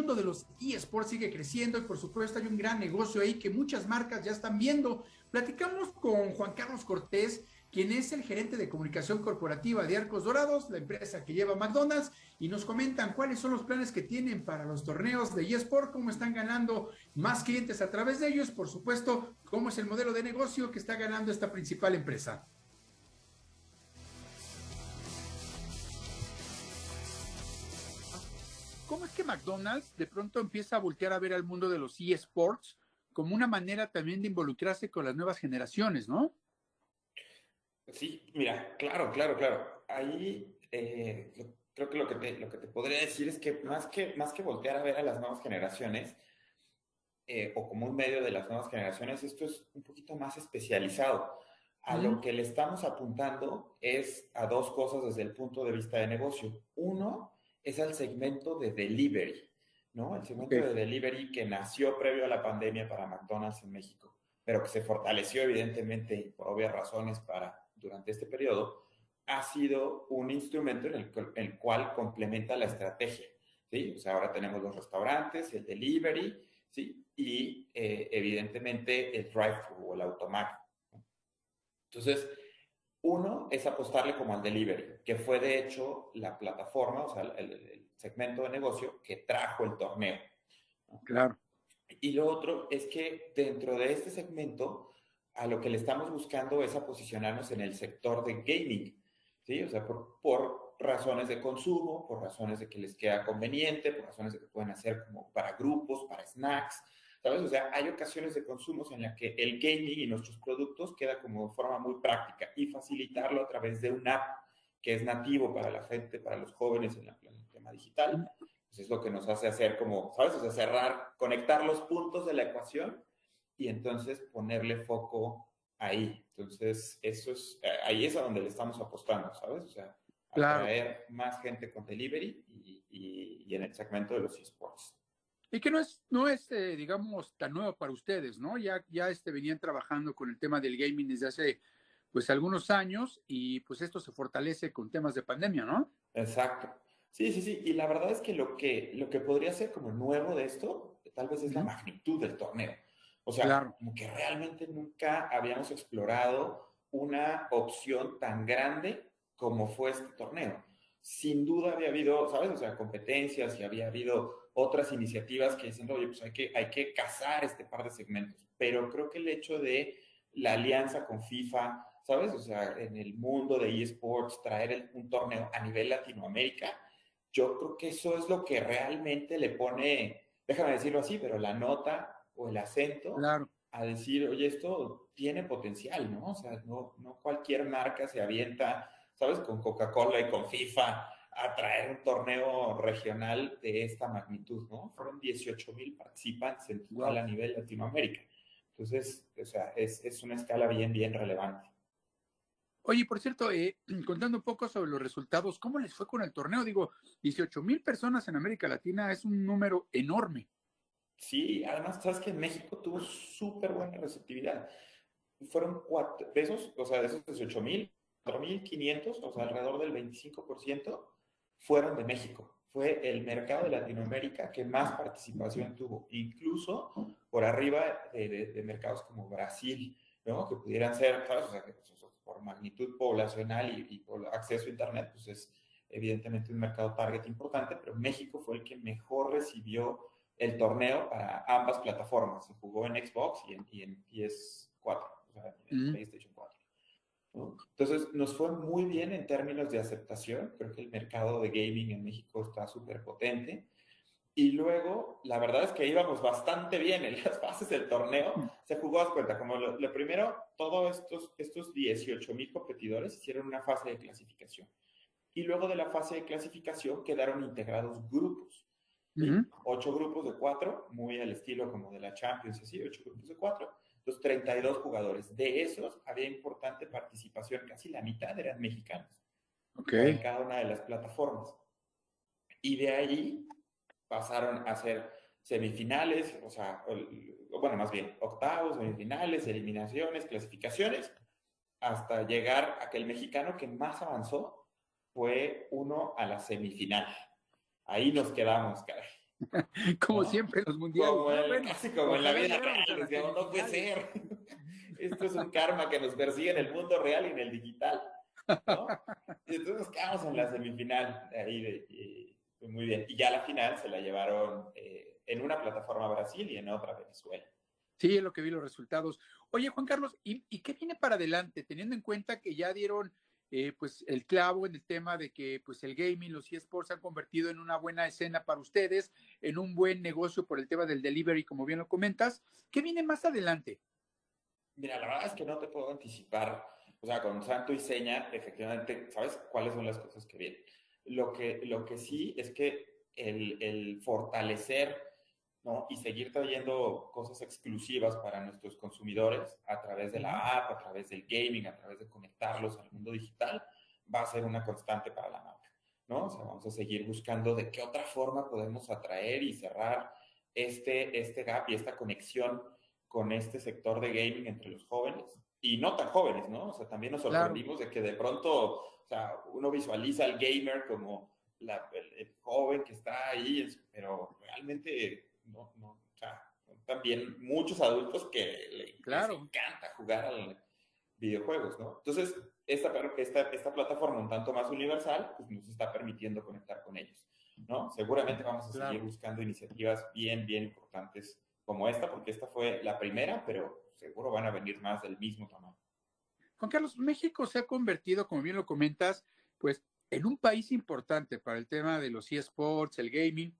mundo de los eSports sigue creciendo y por supuesto hay un gran negocio ahí que muchas marcas ya están viendo. Platicamos con Juan Carlos Cortés, quien es el gerente de comunicación corporativa de Arcos Dorados, la empresa que lleva McDonald's, y nos comentan cuáles son los planes que tienen para los torneos de eSport, cómo están ganando más clientes a través de ellos, por supuesto, cómo es el modelo de negocio que está ganando esta principal empresa. ¿Cómo es que McDonald's de pronto empieza a voltear a ver al mundo de los eSports como una manera también de involucrarse con las nuevas generaciones, ¿no? Sí, mira, claro. Ahí creo que lo que te podría decir es que más que voltear a ver a las nuevas generaciones, o como un medio de las nuevas generaciones, esto es un poquito más especializado. A lo que le estamos apuntando es a dos cosas desde el punto de vista de negocio. Uno es al segmento de delivery, ¿no? El segmento de delivery que nació previo a la pandemia para McDonald's en México, pero que se fortaleció evidentemente por obvias razones durante este periodo, ha sido un instrumento en el cual complementa la estrategia, ¿sí? O sea, ahora tenemos los restaurantes, el delivery, ¿sí? Y evidentemente el drive-thru o el automac. Entonces, uno es apostarle como al delivery, que fue de hecho la plataforma, o sea, el segmento de negocio que trajo el torneo, ¿no? Claro. Y lo otro es que dentro de este segmento, a lo que le estamos buscando es a posicionarnos en el sector de gaming, ¿sí? O sea, por razones de consumo, por razones de que les queda conveniente, por razones de que pueden hacer como para grupos, para snacks, ¿sabes? O sea, hay ocasiones de consumos en las que el gaming y nuestros productos queda como de forma muy práctica y facilitarlo a través de una app que es nativo para la gente, para los jóvenes en el tema digital. Pues es lo que nos hace hacer como, ¿sabes? O sea, cerrar, conectar los puntos de la ecuación y entonces ponerle foco ahí. Entonces, ahí es a donde le estamos apostando, ¿sabes? O sea, Claro. atraer más gente con delivery y en el segmento de los esports. Y que digamos, tan nuevo para ustedes, ¿no? Ya venían trabajando con el tema del gaming desde hace, pues, algunos años y pues esto se fortalece con temas de pandemia, ¿no? Exacto. Sí. Y la verdad es que lo que podría ser como nuevo de esto, tal vez es la magnitud del torneo. O sea, Claro. como que realmente nunca habíamos explorado una opción tan grande como fue este torneo. Sin duda había habido, ¿sabes? O sea, competencias y había habido otras iniciativas que dicen, oye, pues hay que cazar este par de segmentos. Pero creo que el hecho de la alianza con FIFA, ¿sabes? O sea, en el mundo de eSports, traer un torneo a nivel Latinoamérica, yo creo que eso es lo que realmente le pone, déjame decirlo así, pero la nota o el acento Claro. a decir, oye, esto tiene potencial, ¿no? O sea, no cualquier marca se avienta, ¿sabes? Con Coca-Cola y con FIFA a traer un torneo regional de esta magnitud, ¿no? Fueron 18,000 participantes en total Wow. a nivel Latinoamérica. Entonces, o sea, es una escala bien relevante. Oye, por cierto, contando un poco sobre los resultados, ¿cómo les fue con el torneo? Digo, 18,000 personas en América Latina es un número enorme. Sí, además, sabes que en México tuvo súper buena receptividad. Fueron o sea, de esos 18,000, 4,500, o sea, alrededor del 25%, fueron de México. Fue el mercado de Latinoamérica que más participación tuvo, incluso por arriba de mercados como Brasil, ¿no? Que pudieran ser, ¿sabes? O sea, que pues, por magnitud poblacional y por acceso a Internet, pues es evidentemente un mercado target importante, pero México fue el que mejor recibió el torneo para ambas plataformas. Se jugó en Xbox y en PS4, o sea, en PlayStation 4. ¿No? Entonces, nos fue muy bien en términos de aceptación. Creo que el mercado de gaming en México está súper potente. Y luego, la verdad es que íbamos bastante bien en las fases del torneo. Se jugó, a cuenta, como lo primero, todos estos 18,000 competidores hicieron una fase de clasificación. Y luego de la fase de clasificación quedaron integrados grupos. ¿Sí? 8 grupos de 4, muy al estilo como de la Champions, así, 8 grupos de 4, los 32 jugadores. De esos había importante participación, casi la mitad eran mexicanos, Ok. en cada una de las plataformas. Y de ahí pasaron a ser semifinales, o sea, bueno, más bien, octavos, semifinales, eliminaciones, clasificaciones, hasta llegar a que el mexicano que más avanzó fue uno a la semifinal. Ahí nos quedamos, caray. Como ¿no? siempre en los mundiales, ¿no? Bueno, Casi como en la ojalá vida llegáramos a real, las decíamos, no puede semifinales. ser. Esto es un karma que nos persigue en el mundo real y en el digital, ¿no? Y entonces nos quedamos en la semifinal, ahí fue muy bien. Y ya la final se la llevaron en una plataforma Brasil y en otra Venezuela. Sí, es lo que vi los resultados. Oye, Juan Carlos, ¿y qué viene para adelante? Teniendo en cuenta que ya dieron pues el clavo en el tema de que pues el gaming, los eSports se han convertido en una buena escena para ustedes, en un buen negocio por el tema del delivery, como bien lo comentas. ¿Qué viene más adelante? Mira, la verdad es que no te puedo anticipar, o sea, con santo y seña, efectivamente, ¿sabes cuáles son las cosas que vienen? Lo que sí es que el fortalecer, ¿no? Y seguir trayendo cosas exclusivas para nuestros consumidores a través de la app, a través del gaming, a través de conectarlos al mundo digital, va a ser una constante para la marca, ¿no? O sea, vamos a seguir buscando de qué otra forma podemos atraer y cerrar este gap y esta conexión con este sector de gaming entre los jóvenes y no tan jóvenes, ¿no? O sea, también nos Claro, sorprendimos de que de pronto, o sea, uno visualiza al gamer como el joven que está ahí, pero realmente no, o sea, también muchos adultos que les claro. encanta jugar a videojuegos, ¿no? Entonces, esta plataforma un tanto más universal, pues nos está permitiendo conectar con ellos, ¿no? Seguramente vamos a seguir Claro. buscando iniciativas bien, bien importantes como esta, porque esta fue la primera, pero seguro van a venir más del mismo tamaño. Juan Carlos, México se ha convertido, como bien lo comentas, pues en un país importante para el tema de los eSports, el gaming,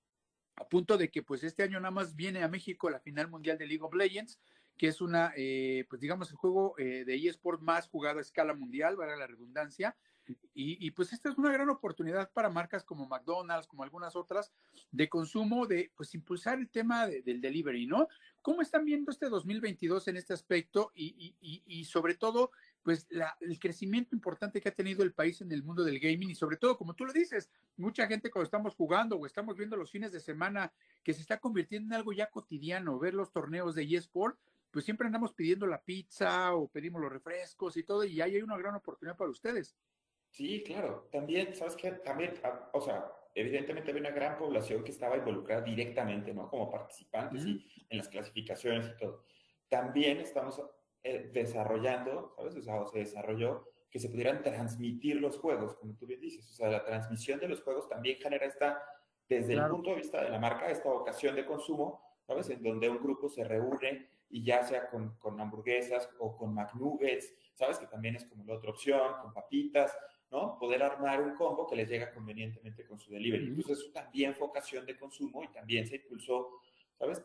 a punto de que pues este año nada más viene a México la final mundial de League of Legends, que es una, pues digamos, el juego de eSport más jugado a escala mundial, para la redundancia, pues esta es una gran oportunidad para marcas como McDonald's, como algunas otras, de consumo, de pues impulsar el tema del delivery, ¿no? ¿Cómo están viendo este 2022 en este aspecto y sobre todo, pues el crecimiento importante que ha tenido el país en el mundo del gaming y sobre todo, como tú lo dices, mucha gente cuando estamos jugando o estamos viendo los fines de semana que se está convirtiendo en algo ya cotidiano, ver los torneos de eSport, pues siempre andamos pidiendo la pizza o pedimos los refrescos y todo, y ahí hay una gran oportunidad para ustedes. Sí, claro. También, ¿sabes qué? También, o sea, evidentemente había una gran población que estaba involucrada directamente, ¿no? Como participantes Mm, y en las clasificaciones y todo. También estamos desarrollando, ¿sabes? O sea, o se desarrolló que se pudieran transmitir los juegos, como tú bien dices. O sea, la transmisión de los juegos también genera desde el claro. punto de vista de la marca, esta vocación de consumo, ¿sabes? En donde un grupo se reúne y ya sea con hamburguesas o con McNuggets, ¿sabes? Que también es como la otra opción, con papitas, ¿no? Poder armar un combo que les llega convenientemente con su delivery. Mm, Entonces, eso también fue ocasión de consumo y también se impulsó, ¿sabes?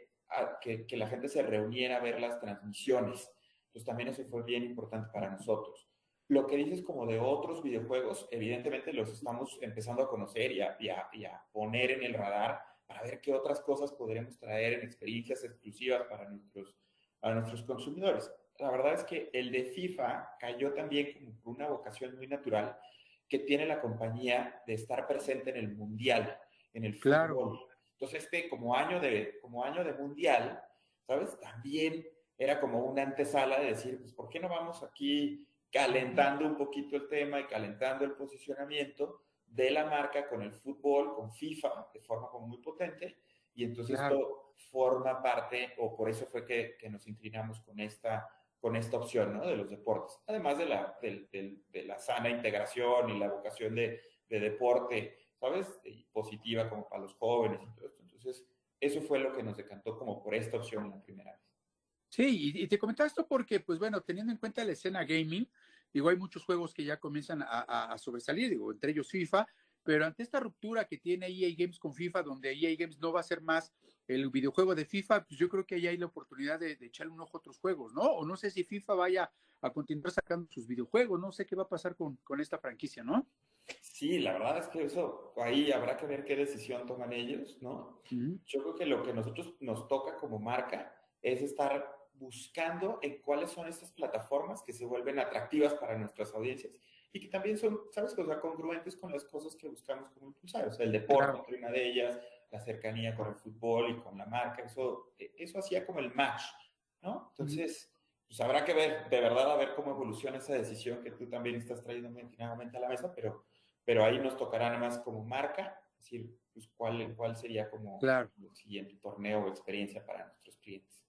Que la gente se reuniera a ver las transmisiones. Entonces, también eso fue bien importante para nosotros. Lo que dices como de otros videojuegos, evidentemente los estamos empezando a conocer y a poner en el radar para ver qué otras cosas podremos traer en experiencias exclusivas para nuestros consumidores. La verdad es que el de FIFA cayó también como por una vocación muy natural que tiene la compañía de estar presente en el mundial, en el claro. fútbol. Entonces, como año de mundial, ¿sabes? También era como una antesala de decir, pues, ¿por qué no vamos aquí calentando un poquito el tema y calentando el posicionamiento de la marca con el fútbol, con FIFA, de forma como muy potente? Y entonces Claro. esto forma parte, o por eso fue que nos inclinamos con esta opción, ¿no? De los deportes. Además de la sana integración y la vocación de deporte, ¿sabes? Y positiva como para los jóvenes y todo esto. Entonces, eso fue lo que nos decantó como por esta opción en la primera vez. Sí, y te comentaba esto porque, pues bueno, teniendo en cuenta la escena gaming, digo, hay muchos juegos que ya comienzan a sobresalir, digo, entre ellos FIFA, pero ante esta ruptura que tiene EA Games con FIFA, donde EA Games no va a ser más el videojuego de FIFA, pues yo creo que ahí hay la oportunidad de echarle un ojo a otros juegos, ¿no? O no sé si FIFA vaya a continuar sacando sus videojuegos, no sé qué va a pasar con esta franquicia, ¿no? Sí, la verdad es que eso, ahí habrá que ver qué decisión toman ellos, ¿no? Ujú. Yo creo que lo que nosotros nos toca como marca es estar buscando en cuáles son estas plataformas que se vuelven atractivas para nuestras audiencias y que también son, ¿sabes? O sea, congruentes con las cosas que buscamos como impulsar. O sea, el deporte Claro. entre una de ellas, la cercanía con el fútbol y con la marca, eso hacía como el match, ¿no? Ujú. Entonces, pues habrá que ver, de verdad, a ver cómo evoluciona esa decisión que tú también estás trayendo nuevamente a la mesa, pero ahí nos tocará nada más como marca decir, pues, cuál sería como Claro. el siguiente torneo o experiencia para nuestros clientes.